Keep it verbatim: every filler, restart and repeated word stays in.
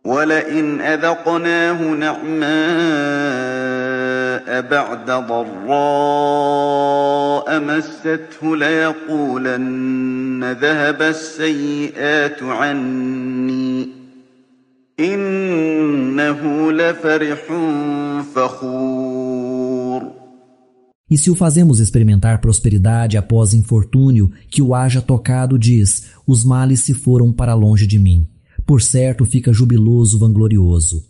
وَلَئِنْ أَذَقْنَاهُ نَعْمَاءَ بَعْدَ ضَرَّاءَ مَسَّتْهُ لَيَقُولَنَّ ذَهَبَ السَّيِّئَاتُ عَنِّي إِنَّهُ لَفَرِحٌ فَخُورٌ. E se o fazemos experimentar prosperidade após infortúnio que o haja tocado, diz: os males se foram para longe de mim. Por certo fica jubiloso vanglorioso.